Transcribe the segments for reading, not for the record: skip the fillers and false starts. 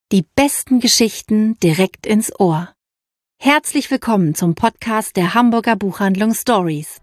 Die besten Geschichten direkt ins Ohr. Herzlich willkommen zum Podcast der Hamburger Buchhandlung Stories.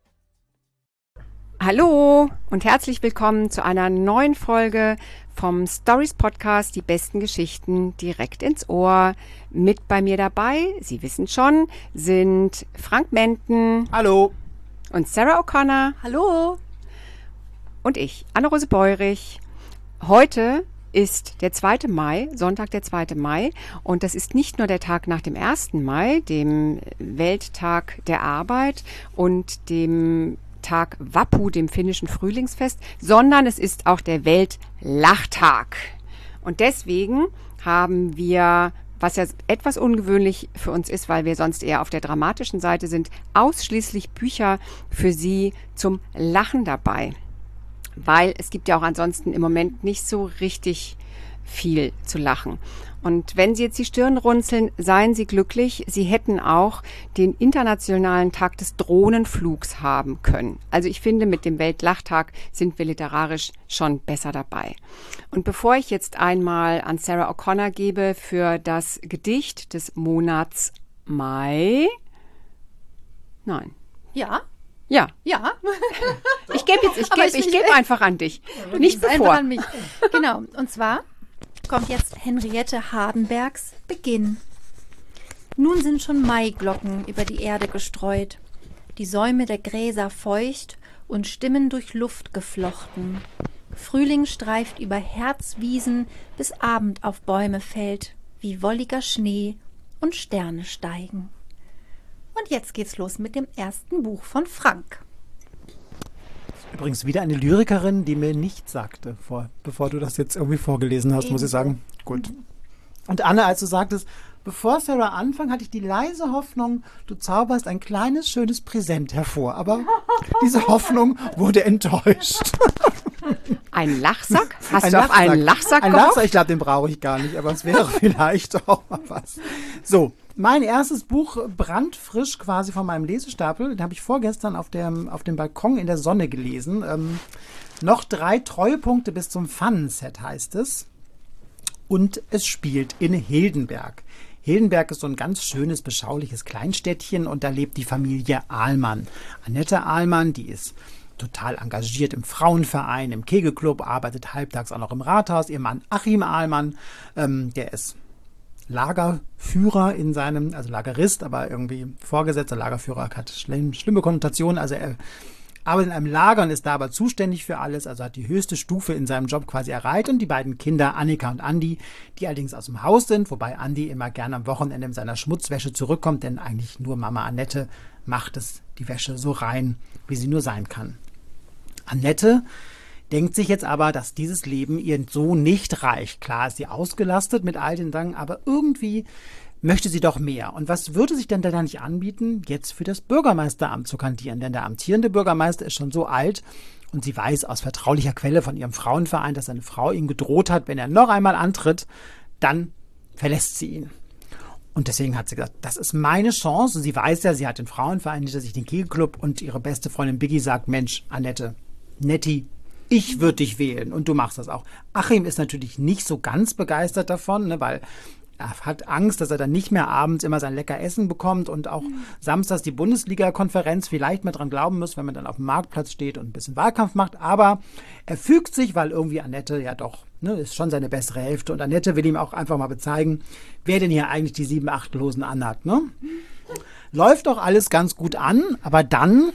Hallo und herzlich willkommen zu einer neuen Folge vom Stories Podcast Die besten Geschichten direkt ins Ohr. Mit bei mir dabei, Sie wissen schon, sind Frank Menten. Hallo. Und Sarah O'Connor. Hallo. Und ich, Anne-Rose Beurich. Heute ist der 2. Mai, Sonntag der 2. Mai. Und das ist nicht nur der Tag nach dem 1. Mai, dem Welttag der Arbeit und dem Tag Vappu, dem finnischen Frühlingsfest, sondern es ist auch der Weltlachtag. Und deswegen haben wir, was ja etwas ungewöhnlich für uns ist, weil wir sonst eher auf der dramatischen Seite sind, ausschließlich Bücher für Sie zum Lachen dabei. Weil es gibt ja auch ansonsten im Moment nicht so richtig viel zu lachen. Und wenn Sie jetzt die Stirn runzeln, seien Sie glücklich. Sie hätten auch den internationalen Tag des Drohnenflugs haben können. Also ich finde, mit dem Weltlachtag sind wir literarisch schon besser dabei. Und bevor ich jetzt einmal an Sarah O'Connor gebe für das Gedicht des Monats Mai. Nein. Ja. Ja. Ja. Ich gebe einfach an dich. Nicht bevor. An mich. Genau. Und zwar kommt jetzt Henriette Hardenbergs Beginn. Nun sind schon Maiglocken über die Erde gestreut, die Säume der Gräser feucht und Stimmen durch Luft geflochten. Frühling streift über Herzwiesen, bis Abend auf Bäume fällt, wie wolliger Schnee und Sterne steigen. Und jetzt geht's los mit dem ersten Buch von Frank. Übrigens wieder eine Lyrikerin, die mir nichts sagte, bevor du das jetzt irgendwie vorgelesen hast, muss ich sagen. Gut. Und Anne, als du sagtest, bevor Sarah anfängt, hatte ich die leise Hoffnung, du zauberst ein kleines, schönes Präsent hervor. Aber diese Hoffnung wurde enttäuscht. Ein Lachsack? Hast du auf einen Lachsack gehofft? Ein Lachsack, ich glaube, den brauche ich gar nicht, aber es wäre vielleicht auch mal was. So, mein erstes Buch, brandfrisch quasi von meinem Lesestapel, den habe ich vorgestern auf dem Balkon in der Sonne gelesen. Noch 3 Treuepunkte bis zum Pfannenset heißt es. Und es spielt in Hildenberg. Hildenberg ist so ein ganz schönes, beschauliches Kleinstädtchen und da lebt die Familie Ahlmann. Annette Ahlmann, die ist total engagiert im Frauenverein, im Kegelclub, arbeitet halbtags auch noch im Rathaus. Ihr Mann Achim Ahlmann, der ist Lagerführer also Lagerist, aber irgendwie Vorgesetzter. Lagerführer hat schlimme Konnotationen. Also er arbeitet in einem Lager und ist da aber zuständig für alles, also hat die höchste Stufe in seinem Job quasi erreicht. Und die beiden Kinder, Annika und Andi, die allerdings aus dem Haus sind, wobei Andi immer gerne am Wochenende mit seiner Schmutzwäsche zurückkommt, denn eigentlich nur Mama Annette macht die Wäsche so rein, wie sie nur sein kann. Annette denkt sich jetzt aber, dass dieses Leben ihr so nicht reicht. Klar ist sie ausgelastet mit all den Dank, aber irgendwie möchte sie doch mehr. Und was würde sich denn da nicht anbieten, jetzt für das Bürgermeisteramt zu kandidieren? Denn der amtierende Bürgermeister ist schon so alt und sie weiß aus vertraulicher Quelle von ihrem Frauenverein, dass seine Frau ihm gedroht hat, wenn er noch einmal antritt, dann verlässt sie ihn. Und deswegen hat sie gesagt, das ist meine Chance. Und sie weiß ja, sie hat den Frauenverein hinter sich, den Kegelclub, und ihre beste Freundin Biggie sagt, Mensch, Annette, Netti, ich würde dich wählen und du machst das auch. Achim ist natürlich nicht so ganz begeistert davon, ne, weil er hat Angst, dass er dann nicht mehr abends immer sein lecker Essen bekommt und auch samstags die Bundesliga-Konferenz vielleicht mal dran glauben muss, wenn man dann auf dem Marktplatz steht und ein bisschen Wahlkampf macht. Aber er fügt sich, weil irgendwie Annette ja doch, ist schon seine bessere Hälfte. Und Annette will ihm auch einfach mal bezeigen, wer denn hier eigentlich die 7 Achtelhosen anhat. Ne? Läuft doch alles ganz gut an, aber dann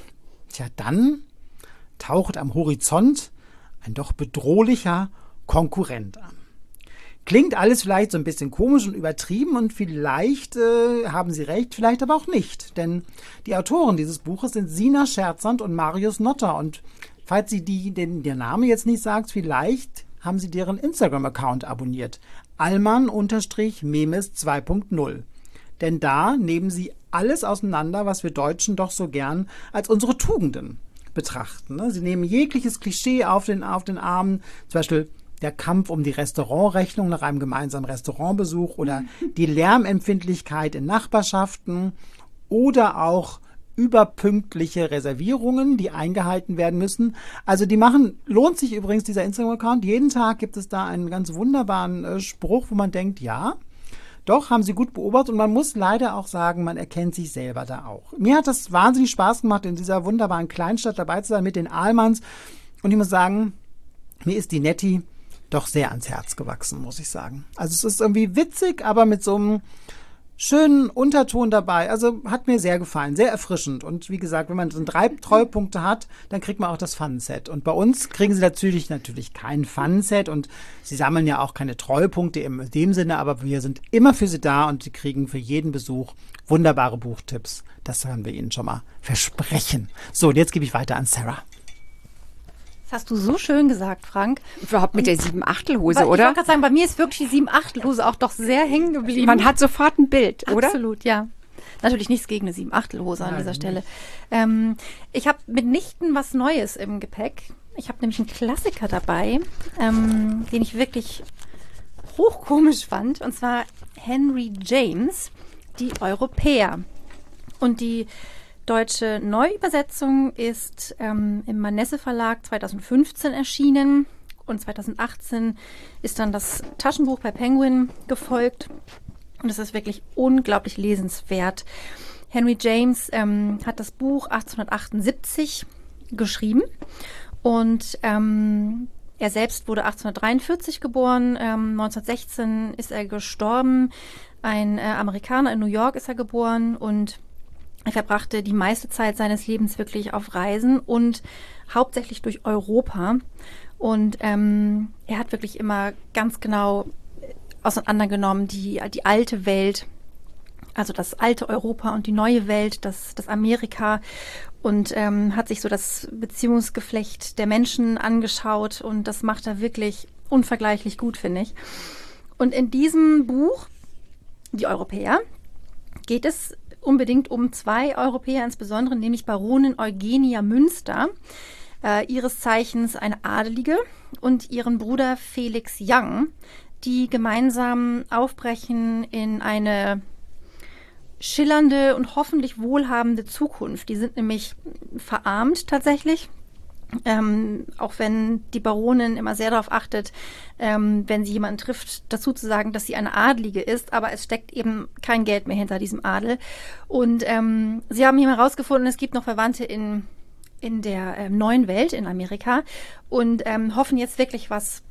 taucht am Horizont ein doch bedrohlicher Konkurrent an. Klingt alles vielleicht so ein bisschen komisch und übertrieben und vielleicht haben Sie recht, vielleicht aber auch nicht. Denn die Autoren dieses Buches sind Sina Scherzand und Marius Notter. Und falls Sie der Name jetzt nicht sagt, vielleicht haben Sie deren Instagram-Account abonniert. Allmann-Memes 2.0. Denn da nehmen Sie alles auseinander, was wir Deutschen doch so gern als unsere Tugenden betrachten. Ne? Sie nehmen jegliches Klischee auf den Arm, zum Beispiel der Kampf um die Restaurantrechnung nach einem gemeinsamen Restaurantbesuch oder die Lärmempfindlichkeit in Nachbarschaften oder auch überpünktliche Reservierungen, die eingehalten werden müssen. Also lohnt sich übrigens dieser Instagram-Account. Jeden Tag gibt es da einen ganz wunderbaren Spruch, wo man denkt, ja, doch, haben sie gut beobachtet und man muss leider auch sagen, man erkennt sich selber da auch. Mir hat das wahnsinnig Spaß gemacht, in dieser wunderbaren Kleinstadt dabei zu sein mit den Ahlmanns und ich muss sagen, mir ist die Nettie doch sehr ans Herz gewachsen, muss ich sagen. Also es ist irgendwie witzig, aber mit so einem schönen Unterton dabei. Also hat mir sehr gefallen, sehr erfrischend. Und wie gesagt, wenn man so 3 Treuepunkte hat, dann kriegt man auch das Fun-Set. Und bei uns kriegen sie natürlich kein Fun-Set und sie sammeln ja auch keine Treuepunkte in dem Sinne, aber wir sind immer für sie da und sie kriegen für jeden Besuch wunderbare Buchtipps. Das können wir Ihnen schon mal versprechen. So, und jetzt gebe ich weiter an Sarah. Das hast du so schön gesagt, Frank. Überhaupt mit der 7/8-Hose, Ich oder? wollte gerade sagen, bei mir ist wirklich die 7/8-Hose auch doch sehr hängen geblieben. Man hat sofort ein Bild, oder? Absolut, ja. Natürlich nichts gegen eine 7/8-Hose an dieser Stelle. Ich habe mitnichten was Neues im Gepäck. Ich habe nämlich einen Klassiker dabei, den ich wirklich hochkomisch fand. Und zwar Henry James, Die Europäer. Und die deutsche Neuübersetzung ist im Manesse Verlag 2015 erschienen und 2018 ist dann das Taschenbuch bei Penguin gefolgt und es ist wirklich unglaublich lesenswert. Henry James hat das Buch 1878 geschrieben und er selbst wurde 1843 geboren, 1916 ist er gestorben, ein Amerikaner in New York ist er geboren und er verbrachte die meiste Zeit seines Lebens wirklich auf Reisen und hauptsächlich durch Europa. Und er hat wirklich immer ganz genau auseinandergenommen, die alte Welt, also das alte Europa und die neue Welt, das Amerika. Und hat sich so das Beziehungsgeflecht der Menschen angeschaut. Und das macht er wirklich unvergleichlich gut, finde ich. Und in diesem Buch, Die Europäer, geht es unbedingt um 2 Europäer insbesondere, nämlich Baronin Eugenia Münster, ihres Zeichens eine Adelige, und ihren Bruder Felix Young, die gemeinsam aufbrechen in eine schillernde und hoffentlich wohlhabende Zukunft. Die sind nämlich verarmt tatsächlich. Auch wenn die Baronin immer sehr darauf achtet, wenn sie jemanden trifft, dazu zu sagen, dass sie eine Adlige ist, aber es steckt eben kein Geld mehr hinter diesem Adel. Und sie haben hier herausgefunden, es gibt noch Verwandte in der neuen Welt in Amerika und hoffen jetzt wirklich was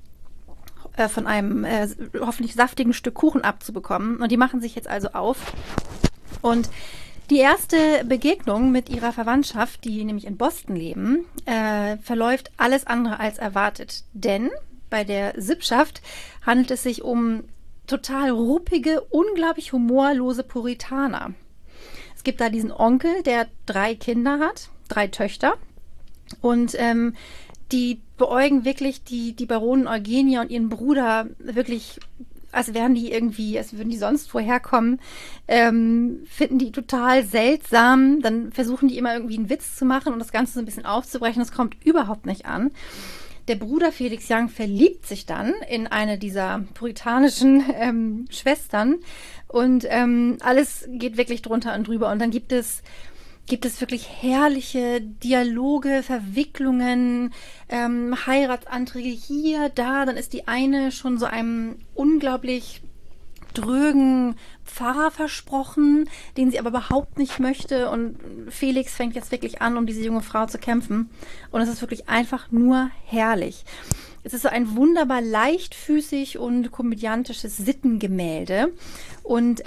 von einem hoffentlich saftigen Stück Kuchen abzubekommen. Und die machen sich jetzt also auf und die erste Begegnung mit ihrer Verwandtschaft, die nämlich in Boston leben, verläuft alles andere als erwartet. Denn bei der Sippschaft handelt es sich um total ruppige, unglaublich humorlose Puritaner. Es gibt da diesen Onkel, der 3 Kinder hat, 3 Töchter. Und die beäugen wirklich die Baronin Eugenia und ihren Bruder wirklich, als würden die sonst woher kommen, finden die total seltsam. Dann versuchen die immer irgendwie einen Witz zu machen und das Ganze so ein bisschen aufzubrechen. Das kommt überhaupt nicht an. Der Bruder Felix Young verliebt sich dann in eine dieser puritanischen Schwestern und alles geht wirklich drunter und drüber. Und dann gibt es wirklich herrliche Dialoge, Verwicklungen, Heiratsanträge hier, da. Dann ist die eine schon so einem unglaublich drögen Pfarrer versprochen, den sie aber überhaupt nicht möchte. Und Felix fängt jetzt wirklich an, um diese junge Frau zu kämpfen. Und es ist wirklich einfach nur herrlich. Es ist so ein wunderbar leichtfüßig und komödiantisches Sittengemälde. Und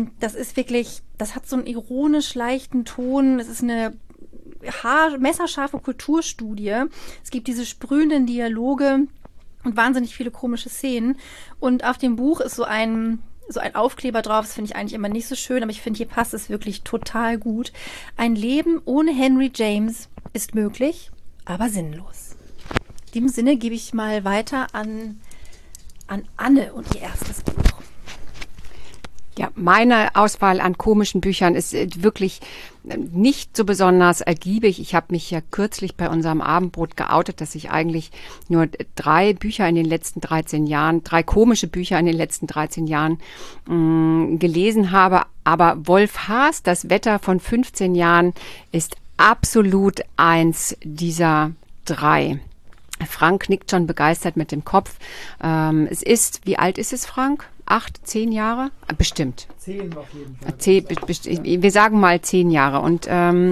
das hat so einen ironisch leichten Ton. Es ist eine messerscharfe Kulturstudie. Es gibt diese sprühenden Dialoge und wahnsinnig viele komische Szenen. Und auf dem Buch ist so ein Aufkleber drauf. Das finde ich eigentlich immer nicht so schön, aber ich finde, hier passt es wirklich total gut. Ein Leben ohne Henry James ist möglich, aber sinnlos. In diesem Sinne gebe ich mal weiter an Anne und ihr erstes Buch. Ja, meine Auswahl an komischen Büchern ist wirklich nicht so besonders ergiebig. Ich habe mich ja kürzlich bei unserem Abendbrot geoutet, dass ich eigentlich nur 3 Bücher in den letzten 13 Jahren, 3 komische Bücher in den letzten 13 Jahren gelesen habe. Aber Wolf Haas, Das Wetter von 15 Jahren, ist absolut eins dieser 3. Frank nickt schon begeistert mit dem Kopf. Es ist, wie alt ist es, Frank? 8, 10 Jahre? Bestimmt. 10 auf jeden Fall. Wir sagen mal 10 Jahre. Und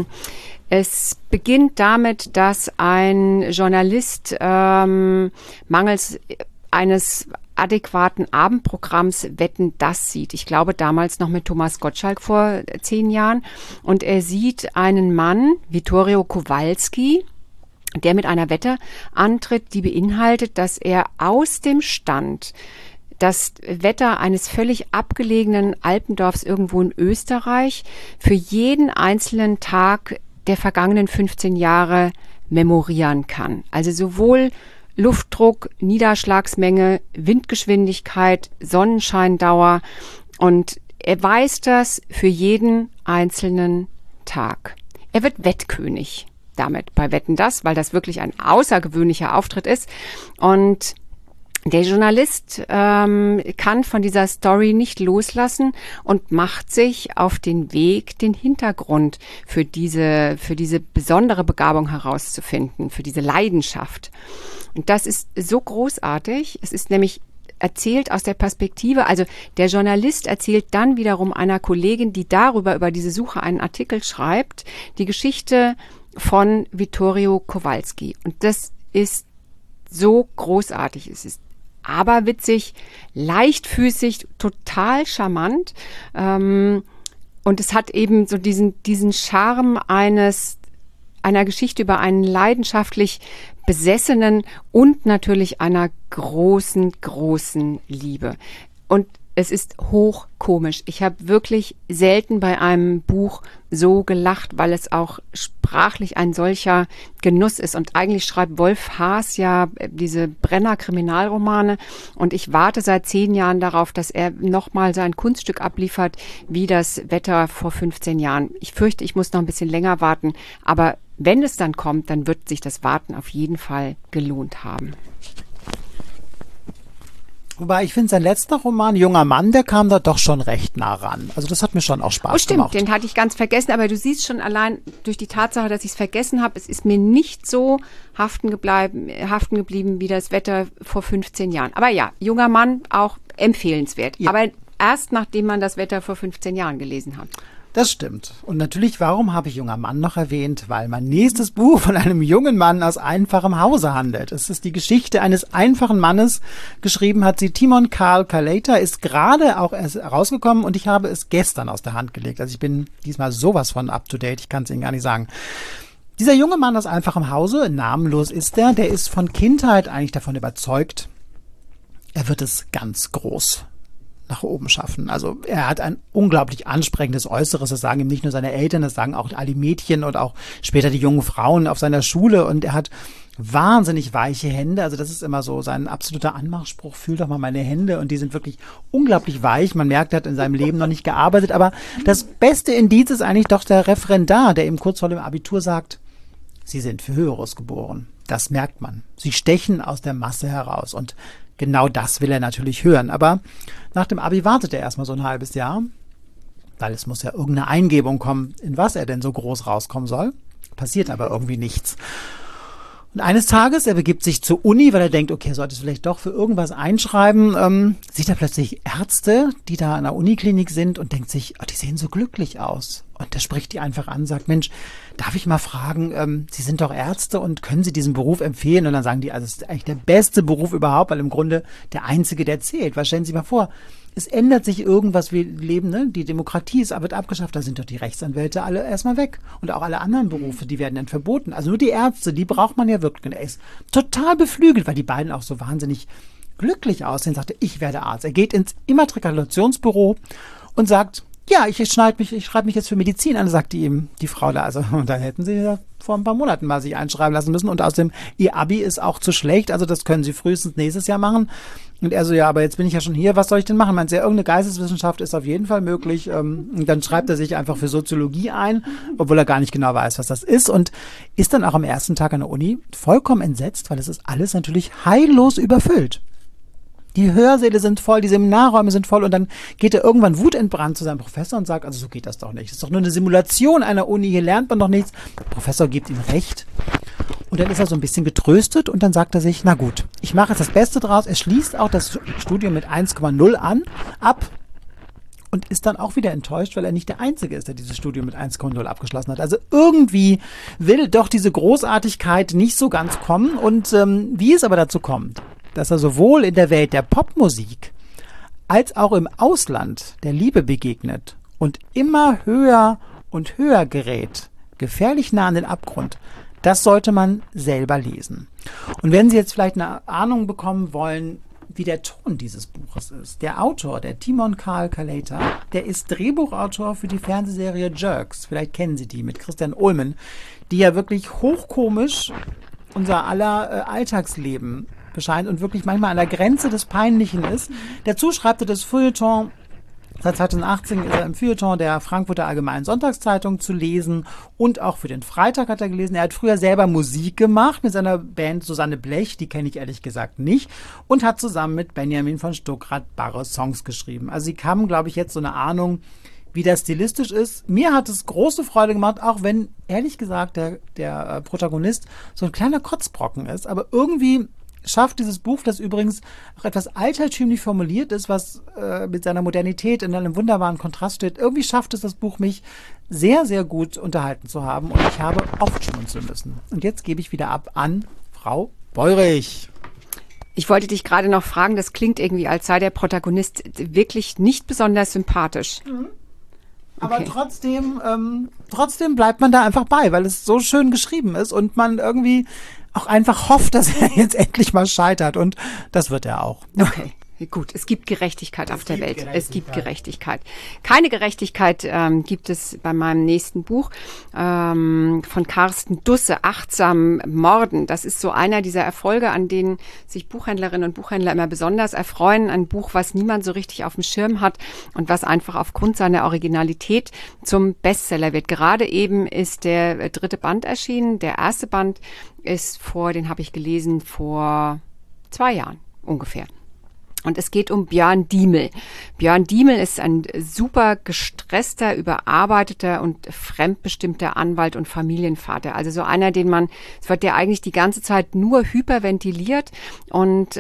es beginnt damit, dass ein Journalist mangels eines adäquaten Abendprogramms Wetten, das sieht. Ich glaube damals noch mit Thomas Gottschalk vor 10 Jahren. Und er sieht einen Mann, Vittorio Kowalski, der mit einer Wette antritt, die beinhaltet, dass er aus dem Stand das Wetter eines völlig abgelegenen Alpendorfs irgendwo in Österreich für jeden einzelnen Tag der vergangenen 15 Jahre memorieren kann. Also sowohl Luftdruck, Niederschlagsmenge, Windgeschwindigkeit, Sonnenscheindauer, und er weiß das für jeden einzelnen Tag. Er wird Wettkönig damit bei Wetten, das, weil das wirklich ein außergewöhnlicher Auftritt ist. Und der Journalist kann von dieser Story nicht loslassen und macht sich auf den Weg, den Hintergrund für diese besondere Begabung herauszufinden, für diese Leidenschaft. Und das ist so großartig. Es ist nämlich erzählt aus der Perspektive, also der Journalist erzählt dann wiederum einer Kollegin, die über diese Suche einen Artikel schreibt, die Geschichte von Vittorio Kowalski. Und das ist so großartig. Es ist aberwitzig, leichtfüßig, total charmant. Und es hat eben so diesen Charme einer Geschichte über einen leidenschaftlich Besessenen und natürlich einer großen, großen Liebe. Und es ist hochkomisch. Ich habe wirklich selten bei einem Buch so gelacht, weil es auch sprachlich ein solcher Genuss ist. Und eigentlich schreibt Wolf Haas ja diese Brenner-Kriminalromane. Und ich warte seit 10 Jahren darauf, dass er nochmal sein Kunststück abliefert, wie das Wetter vor 15 Jahren. Ich fürchte, ich muss noch ein bisschen länger warten. Aber wenn es dann kommt, dann wird sich das Warten auf jeden Fall gelohnt haben. Wobei ich finde, sein letzter Roman, Junger Mann, der kam da doch schon recht nah ran. Also das hat mir schon auch Spaß gemacht. Den hatte ich ganz vergessen, aber du siehst schon allein durch die Tatsache, dass ich es vergessen habe, es ist mir nicht so haften geblieben wie das Wetter vor 15 Jahren. Aber ja, Junger Mann auch empfehlenswert. Ja. Aber erst nachdem man das Wetter vor 15 Jahren gelesen hat. Das stimmt. Und natürlich, warum habe ich Junger Mann noch erwähnt? Weil mein nächstes Buch von einem jungen Mann aus einfachem Hause handelt. Es ist die Geschichte eines einfachen Mannes. Geschrieben hat sie Timon Karl Kaleita, ist gerade auch erst rausgekommen und ich habe es gestern aus der Hand gelegt. Also ich bin diesmal sowas von up to date, ich kann es Ihnen gar nicht sagen. Dieser junge Mann aus einfachem Hause, namenlos ist der ist von Kindheit eigentlich davon überzeugt, er wird es ganz groß nach oben schaffen. Also er hat ein unglaublich ansprechendes Äußeres, das sagen ihm nicht nur seine Eltern, das sagen auch alle Mädchen und auch später die jungen Frauen auf seiner Schule, und er hat wahnsinnig weiche Hände, also das ist immer so sein absoluter Anmachspruch, fühl doch mal meine Hände, und die sind wirklich unglaublich weich, man merkt, er hat in seinem Leben noch nicht gearbeitet, aber das beste Indiz ist eigentlich doch der Referendar, der ihm kurz vor dem Abitur sagt, Sie sind für Höheres geboren. Das merkt man. Sie stechen aus der Masse heraus, und genau das will er natürlich hören. Aber nach dem Abi wartet er erstmal so ein halbes Jahr, weil es muss ja irgendeine Eingebung kommen, in was er denn so groß rauskommen soll. Passiert aber irgendwie nichts. Und eines Tages, er begibt sich zur Uni, weil er denkt, okay, er sollte es vielleicht doch für irgendwas einschreiben, sieht er plötzlich Ärzte, die da an der Uniklinik sind, und denkt sich, oh, die sehen so glücklich aus. Und er spricht die einfach an, sagt, Mensch, darf ich mal fragen, Sie sind doch Ärzte und können Sie diesen Beruf empfehlen? Und dann sagen die, also es ist eigentlich der beste Beruf überhaupt, weil im Grunde der einzige, der zählt. Was stellen Sie mal vor? Es ändert sich irgendwas, wir leben, ne? Die Demokratie wird abgeschafft, da sind doch die Rechtsanwälte alle erstmal weg. Und auch alle anderen Berufe, die werden dann verboten. Also nur die Ärzte, die braucht man ja wirklich. Und er ist total beflügelt, weil die beiden auch so wahnsinnig glücklich aussehen. Sagte, ich werde Arzt. Er geht ins Immatrikulationsbüro und sagt, ja, ich schreibe mich jetzt für Medizin an, sagte ihm die Frau da. Also, und dann hätten sie ja vor ein paar Monaten mal sich einschreiben lassen müssen. Und außerdem, ihr Abi ist auch zu schlecht, also das können sie frühestens nächstes Jahr machen. Und er so, ja, aber jetzt bin ich ja schon hier, was soll ich denn machen? Meint sie, ja, irgendeine Geisteswissenschaft ist auf jeden Fall möglich. Und dann schreibt er sich einfach für Soziologie ein, obwohl er gar nicht genau weiß, was das ist. Und ist dann auch am ersten Tag an der Uni vollkommen entsetzt, weil es ist alles natürlich heillos überfüllt. Die Hörsäle sind voll, die Seminarräume sind voll und dann geht er irgendwann wutentbrannt zu seinem Professor und sagt, also so geht das doch nicht. Das ist doch nur eine Simulation einer Uni, hier lernt man doch nichts. Der Professor gibt ihm recht und dann ist er so ein bisschen getröstet und dann sagt er sich, na gut, ich mache jetzt das Beste draus. Er schließt auch das Studium mit 1,0 ab und ist dann auch wieder enttäuscht, weil er nicht der Einzige ist, der dieses Studium mit 1,0 abgeschlossen hat. Also irgendwie will doch diese Großartigkeit nicht so ganz kommen und wie es aber dazu kommt, dass er sowohl in der Welt der Popmusik als auch im Ausland der Liebe begegnet und immer höher und höher gerät, gefährlich nah an den Abgrund, das sollte man selber lesen. Und wenn Sie jetzt vielleicht eine Ahnung bekommen wollen, wie der Ton dieses Buches ist, der Autor, der Timon Karl Kaleita, der ist Drehbuchautor für die Fernsehserie Jerks. Vielleicht kennen Sie die mit Christian Ulmen, die ja wirklich hochkomisch unser aller Alltagsleben bescheint und wirklich manchmal an der Grenze des Peinlichen ist. Dazu schreibt er das Feuilleton. Seit 2018 ist er im Feuilleton der Frankfurter Allgemeinen Sonntagszeitung zu lesen und auch für den Freitag hat er gelesen. Er hat früher selber Musik gemacht mit seiner Band Susanne Blech, die kenne ich ehrlich gesagt nicht, und hat zusammen mit Benjamin von Stuckrad-Barre Songs geschrieben. Also sie haben, glaube ich, jetzt so eine Ahnung, wie das stilistisch ist. Mir hat es große Freude gemacht, auch wenn, ehrlich gesagt, der Protagonist so ein kleiner Kotzbrocken ist, aber irgendwie schafft dieses Buch, das übrigens auch etwas altertümlich formuliert ist, was mit seiner Modernität in einem wunderbaren Kontrast steht. Irgendwie schafft es das Buch, mich sehr, sehr gut unterhalten zu haben und ich habe oft schmunzeln müssen. Und jetzt gebe ich wieder ab an Frau Beurich. Ich wollte dich gerade noch fragen, das klingt irgendwie, als sei der Protagonist wirklich nicht besonders sympathisch. Mhm. Aber okay. Trotzdem bleibt man da einfach bei, weil es so schön geschrieben ist und man irgendwie auch einfach hofft, dass er jetzt endlich mal scheitert. Und das wird er auch. Okay. Gut, es gibt Gerechtigkeit auf der Welt. Es gibt Gerechtigkeit. Keine Gerechtigkeit gibt es bei meinem nächsten Buch von Carsten Dusse, Achtsam Morden. Das ist so einer dieser Erfolge, an denen sich Buchhändlerinnen und Buchhändler immer besonders erfreuen. Ein Buch, was niemand so richtig auf dem Schirm hat und was einfach aufgrund seiner Originalität zum Bestseller wird. Gerade eben ist der 3. Band erschienen. Der erste Band ist den habe ich gelesen vor 2 Jahren ungefähr. Und es geht um Björn Diemel. Björn Diemel ist ein super gestresster, überarbeiteter und fremdbestimmter Anwalt und Familienvater. Also so einer, der eigentlich die ganze Zeit nur hyperventiliert und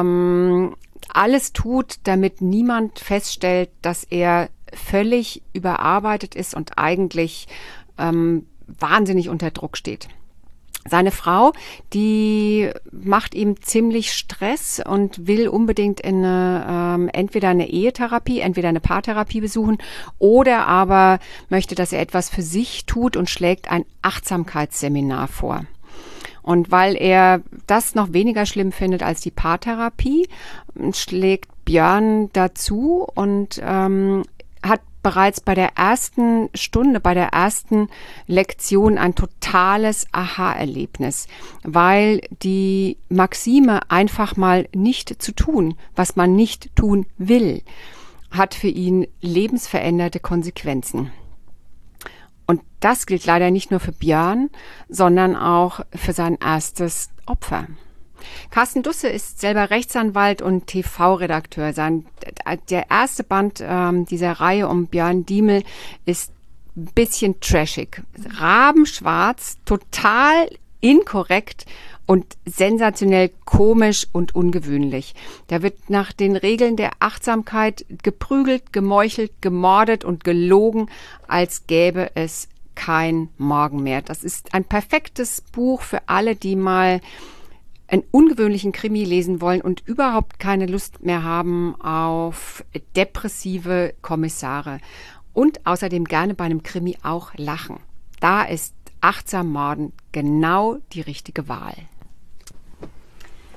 alles tut, damit niemand feststellt, dass er völlig überarbeitet ist und eigentlich wahnsinnig unter Druck steht. Seine Frau, die macht ihm ziemlich Stress und will unbedingt entweder eine Ehetherapie, entweder eine Paartherapie besuchen oder aber möchte, dass er etwas für sich tut und schlägt ein Achtsamkeitsseminar vor. Und weil er das noch weniger schlimm findet als die Paartherapie, schlägt Björn dazu und hat bereits bei der ersten Stunde, bei der ersten Lektion ein totales Aha-Erlebnis, weil die Maxime, einfach mal nicht zu tun, was man nicht tun will, hat für ihn lebensveränderte Konsequenzen. Und das gilt leider nicht nur für Björn, sondern auch für sein erstes Opfer. Carsten Dusse ist selber Rechtsanwalt und TV-Redakteur. Der erste Band dieser Reihe um Björn Diemel ist ein bisschen trashig. Rabenschwarz, total inkorrekt und sensationell komisch und ungewöhnlich. Da wird nach den Regeln der Achtsamkeit geprügelt, gemeuchelt, gemordet und gelogen, als gäbe es kein Morgen mehr. Das ist ein perfektes Buch für alle, die mal einen ungewöhnlichen Krimi lesen wollen und überhaupt keine Lust mehr haben auf depressive Kommissare und außerdem gerne bei einem Krimi auch lachen. Da ist Achtsam Morden genau die richtige Wahl.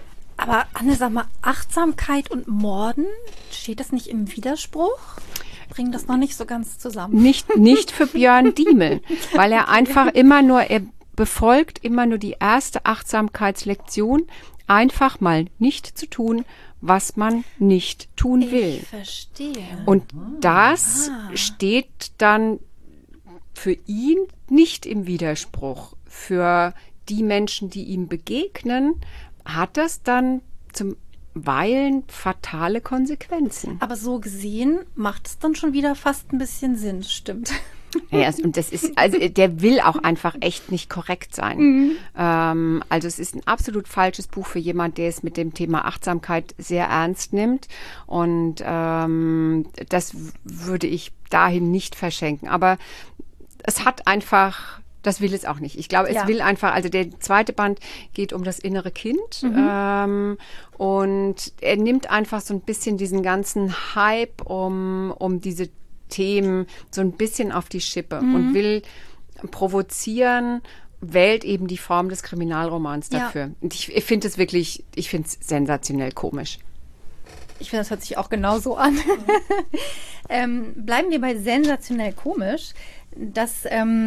Aber Anne, sag mal, Achtsamkeit und Morden, steht das nicht im Widerspruch? bringe das noch nicht so ganz zusammen. Nicht für Björn Diemel, weil er einfach er befolgt immer nur die erste Achtsamkeitslektion, einfach mal nicht zu tun, was man nicht tun will. Ich verstehe. Und das steht dann für ihn nicht im Widerspruch. Für die Menschen, die ihm begegnen, hat das dann zum Weilen fatale Konsequenzen. Aber so gesehen macht es dann schon wieder fast ein bisschen Sinn, stimmt. Ja, und das ist, also der will auch einfach echt nicht korrekt sein. Also es ist ein absolut falsches Buch für jemand, der es mit dem Thema Achtsamkeit sehr ernst nimmt. Und das würde ich dahin nicht verschenken. Aber es hat einfach, das will es auch nicht. Ich glaube, es will einfach, also der zweite Band geht um das innere Kind. Und er nimmt einfach so ein bisschen diesen ganzen Hype um diese Themen so ein bisschen auf die Schippe und will provozieren, wählt eben die Form des Kriminalromans dafür. Und ich finde es wirklich, ich finde es sensationell komisch. Ich finde, das hört sich auch genauso an. Bleiben wir bei sensationell komisch. Das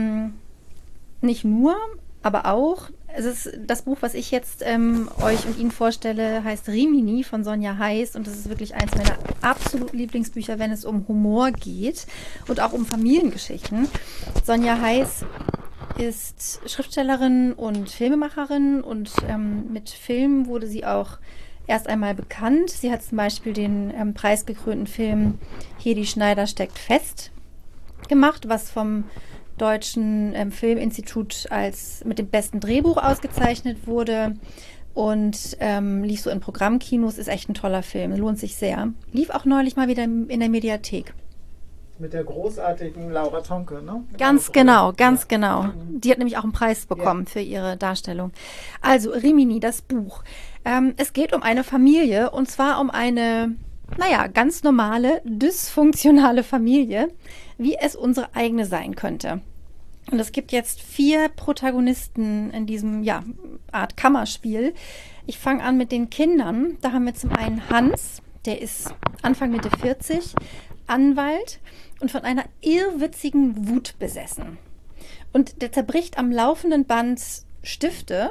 nicht nur, aber auch, es ist das Buch, was ich jetzt euch und Ihnen vorstelle, heißt Rimini von Sonja Heiß und das ist wirklich eins meiner absoluten Lieblingsbücher, wenn es um Humor geht und auch um Familiengeschichten. Sonja Heiß ist Schriftstellerin und Filmemacherin und mit Filmen wurde sie auch erst einmal bekannt. Sie hat zum Beispiel den preisgekrönten Film Hedi Schneider steckt fest gemacht, was vom Deutschen Filminstitut als mit dem besten Drehbuch ausgezeichnet wurde und lief so in Programmkinos, ist echt ein toller Film, lohnt sich sehr. Lief auch neulich mal wieder in der Mediathek. Mit der großartigen Laura Tonke, ne? Ganz genau. Die hat nämlich auch einen Preis bekommen für ihre Darstellung. Also Rimini, das Buch. Es geht um eine Familie und zwar um eine, ganz normale, dysfunktionale Familie, wie es unsere eigene sein könnte. Und es gibt jetzt 4 Protagonisten in diesem, Art Kammerspiel. Ich fange an mit den Kindern. Da haben wir zum einen Hans, der ist Anfang Mitte 40, Anwalt und von einer irrwitzigen Wut besessen. Und der zerbricht am laufenden Band Stifte,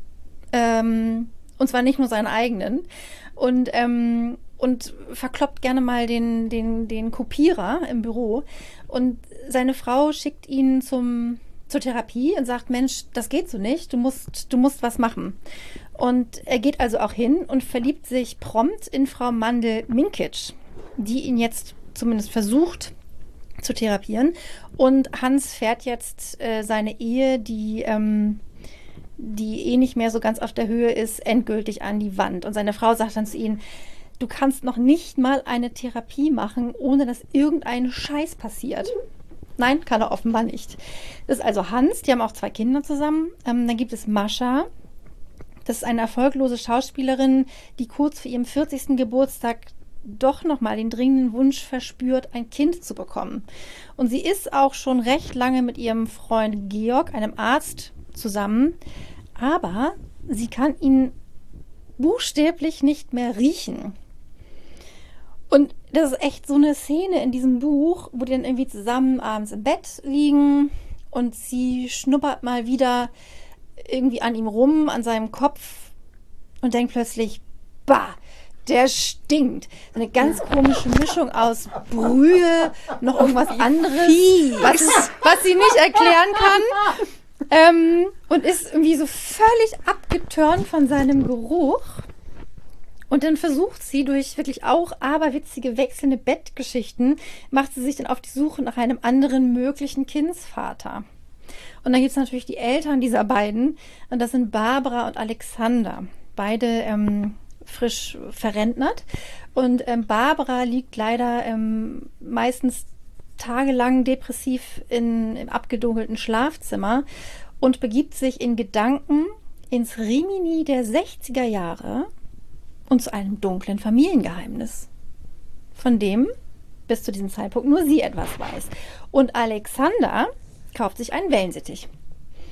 und zwar nicht nur seine eigenen, und verkloppt gerne mal den Kopierer im Büro. Und seine Frau schickt ihn zur Therapie und sagt, Mensch, das geht so nicht, du musst was machen. Und er geht also auch hin und verliebt sich prompt in Frau Mandel-Minkic, die ihn jetzt zumindest versucht zu therapieren. Und Hans fährt jetzt seine Ehe, die nicht mehr so ganz auf der Höhe ist, endgültig an die Wand. Und seine Frau sagt dann zu ihm, du kannst noch nicht mal eine Therapie machen, ohne dass irgendein Scheiß passiert. Nein, kann er offenbar nicht. Das ist also Hans, die haben auch 2 Kinder zusammen. Dann gibt es Mascha. Das ist eine erfolglose Schauspielerin, die kurz vor ihrem 40. Geburtstag doch nochmal den dringenden Wunsch verspürt, ein Kind zu bekommen. Und sie ist auch schon recht lange mit ihrem Freund Georg, einem Arzt, zusammen. Aber sie kann ihn buchstäblich nicht mehr riechen. Und das ist echt so eine Szene in diesem Buch, wo die dann irgendwie zusammen abends im Bett liegen und sie schnuppert mal wieder irgendwie an ihm rum, an seinem Kopf und denkt plötzlich, bah, der stinkt. So eine ganz komische Mischung aus Brühe, noch irgendwas anderes, was sie nicht erklären kann. Und ist irgendwie so völlig abgeturnt von seinem Geruch. Und dann versucht sie durch wirklich auch aberwitzige wechselnde Bettgeschichten, macht sie sich dann auf die Suche nach einem anderen möglichen Kindsvater. Und dann gibt es natürlich die Eltern dieser beiden. Und das sind Barbara und Alexander. Beide frisch verrentnert. Und Barbara liegt leider meistens tagelang depressiv im abgedunkelten Schlafzimmer und begibt sich in Gedanken ins Rimini der 60er Jahre und zu einem dunklen Familiengeheimnis, von dem bis zu diesem Zeitpunkt nur sie etwas weiß. Und Alexander kauft sich einen Wellensittich.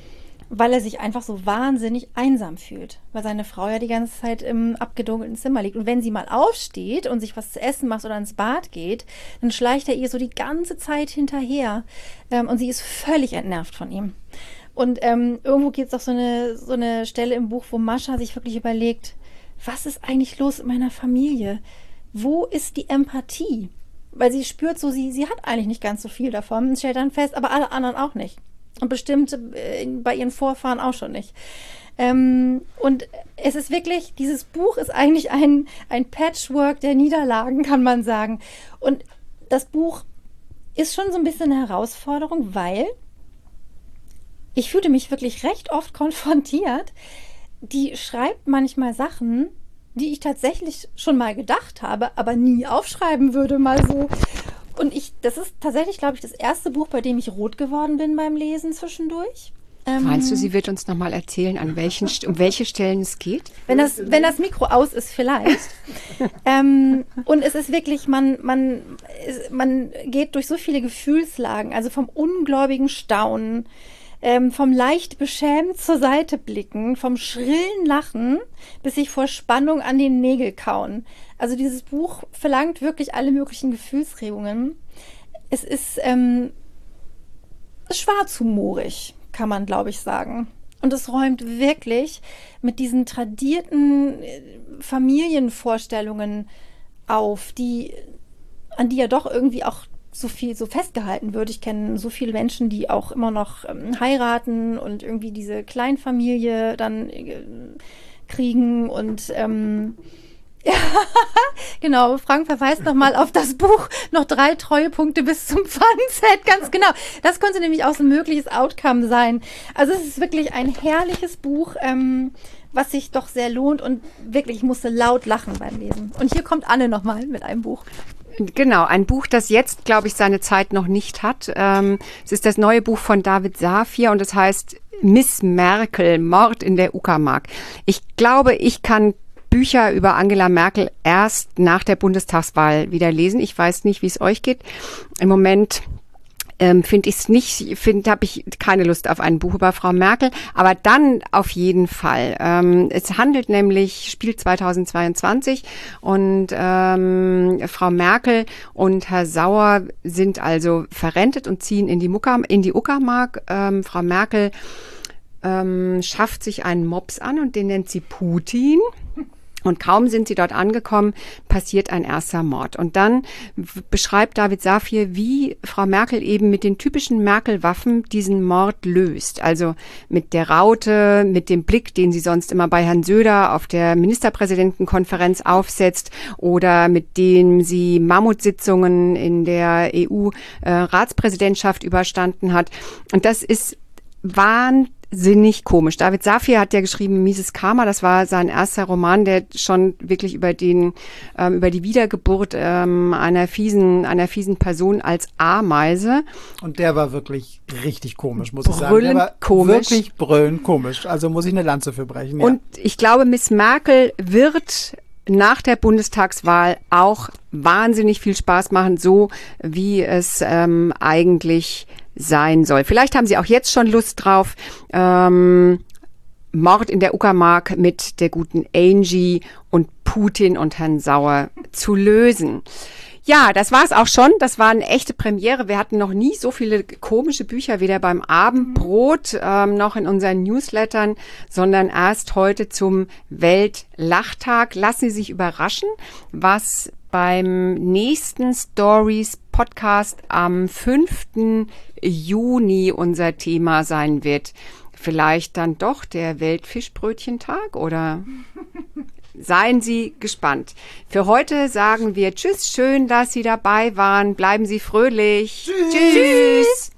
weil er sich einfach so wahnsinnig einsam fühlt, weil seine Frau ja die ganze Zeit im abgedunkelten Zimmer liegt. Und wenn sie mal aufsteht und sich was zu essen macht oder ins Bad geht, dann schleicht er ihr so die ganze Zeit hinterher und sie ist völlig entnervt von ihm. Und irgendwo gibt es auch so eine Stelle im Buch, wo Mascha sich wirklich überlegt, was ist eigentlich los in meiner Familie? Wo ist die Empathie? Weil sie spürt so, sie hat eigentlich nicht ganz so viel davon und stellt dann fest, aber alle anderen auch nicht. Und bestimmt bei ihren Vorfahren auch schon nicht. Und es ist wirklich, dieses Buch ist eigentlich ein Patchwork der Niederlagen, kann man sagen. Und das Buch ist schon so ein bisschen eine Herausforderung, weil ich fühlte mich wirklich recht oft konfrontiert. Die schreibt manchmal Sachen, die ich tatsächlich schon mal gedacht habe, aber nie aufschreiben würde, mal so. Und das ist tatsächlich, glaube ich, das erste Buch, bei dem ich rot geworden bin beim Lesen zwischendurch. Meinst du, sie wird uns nochmal erzählen, um welche Stellen es geht? Wenn das Mikro aus ist, vielleicht. Und es ist wirklich, man geht durch so viele Gefühlslagen, also vom ungläubigen Staunen, vom leicht beschämt zur Seite blicken, vom schrillen Lachen bis sich vor Spannung an den Nägel kauen. Also dieses Buch verlangt wirklich alle möglichen Gefühlsregungen. Es ist schwarzhumorig, kann man, glaube ich, sagen. Und es räumt wirklich mit diesen tradierten Familienvorstellungen auf, an die ja doch irgendwie auch so viel so festgehalten wird. Ich kenne so viele Menschen, die auch immer noch heiraten und irgendwie diese Kleinfamilie dann kriegen und ja, genau, Frank verweist nochmal auf das Buch, noch 3 Treuepunkte bis zum Pfannenset, ganz genau. Das könnte nämlich auch so ein mögliches Outcome sein. Also es ist wirklich ein herrliches Buch, was sich doch sehr lohnt und wirklich, ich musste laut lachen beim Lesen. Und hier kommt Anne nochmal mit einem Buch. Genau, ein Buch, das jetzt, glaube ich, seine Zeit noch nicht hat. Es ist das neue Buch von David Safir und es heißt Miss Merkel, Mord in der Uckermark. Ich glaube, ich kann Bücher über Angela Merkel erst nach der Bundestagswahl wieder lesen. Ich weiß nicht, wie es euch geht. Im Moment habe ich keine Lust auf ein Buch über Frau Merkel, aber dann auf jeden Fall. Es spielt 2022 und Frau Merkel und Herr Sauer sind also verrentet und ziehen in die Uckermark. Frau Merkel schafft sich einen Mops an und den nennt sie Putin. Und kaum sind sie dort angekommen, passiert ein erster Mord. Und dann beschreibt David Safir, wie Frau Merkel eben mit den typischen Merkel-Waffen diesen Mord löst. Also mit der Raute, mit dem Blick, den sie sonst immer bei Herrn Söder auf der Ministerpräsidentenkonferenz aufsetzt oder mit dem sie Mammutsitzungen in der EU-Ratspräsidentschaft überstanden hat. Und das ist wahnsinnig komisch. David Safir hat ja geschrieben Mieses Karma, das war sein erster Roman, der schon wirklich über die Wiedergeburt einer fiesen Person als Ameise. Und der war wirklich richtig komisch, muss ich sagen. Brüllend der war komisch. Wirklich brüllend komisch. Also muss ich eine Lanze für brechen. Ja. Und ich glaube, Miss Merkel wird nach der Bundestagswahl auch wahnsinnig viel Spaß machen, so wie es eigentlich sein soll. Vielleicht haben Sie auch jetzt schon Lust drauf, Mord in der Uckermark mit der guten Angie und Putin und Herrn Sauer zu lösen. Ja, das war's auch schon. Das war eine echte Premiere. Wir hatten noch nie so viele komische Bücher, weder beim Abendbrot noch in unseren Newslettern, sondern erst heute zum Weltlachtag. Lassen Sie sich überraschen, was beim nächsten Stories Podcast am 5. Juni unser Thema sein wird. Vielleicht dann doch der Weltfischbrötchentag oder... Seien Sie gespannt. Für heute sagen wir Tschüss, schön, dass Sie dabei waren. Bleiben Sie fröhlich. Tschüss. Tschüss.